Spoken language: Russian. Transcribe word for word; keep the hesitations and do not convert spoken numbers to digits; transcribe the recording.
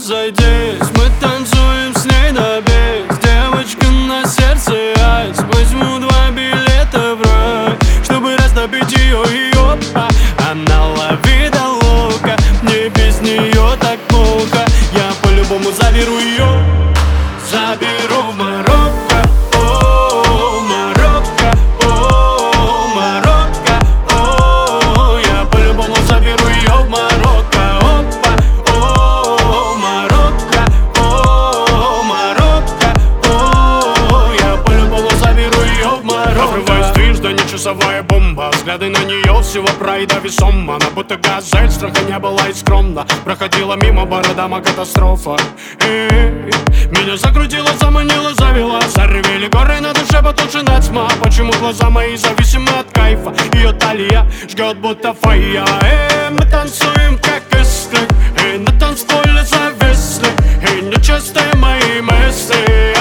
разойдись. Мы танцуем с ней на бис. Девочка на сердце айс. Возьму два билета в рай, чтобы растопить ее и опа. Она лови да лука, мне без нее так мука. Я по-любому заберу ее, заберу в Марокко. О, Марокко, о, Марокко, о, я по-любому заберу ее в Марокко. Опа, о, Марокко, о, Марокко, о, я по-любому заберу ее в Марокко. Взрываюсь движ, да не часовая бомба. Взгляды на нее всего прайда весома. Она будто газель, страха не была и скромна. Проходила мимо, бородама катастрофа. Эй, меня закрутила, заманила, завела. Заревели горы на душе, потушена тьма. Почему глаза мои зависимы от кайфа? Ее талия жгет будто фая. Эй, мы танцуем как исты, и на танцполе зависли, и нечистые мои мысли.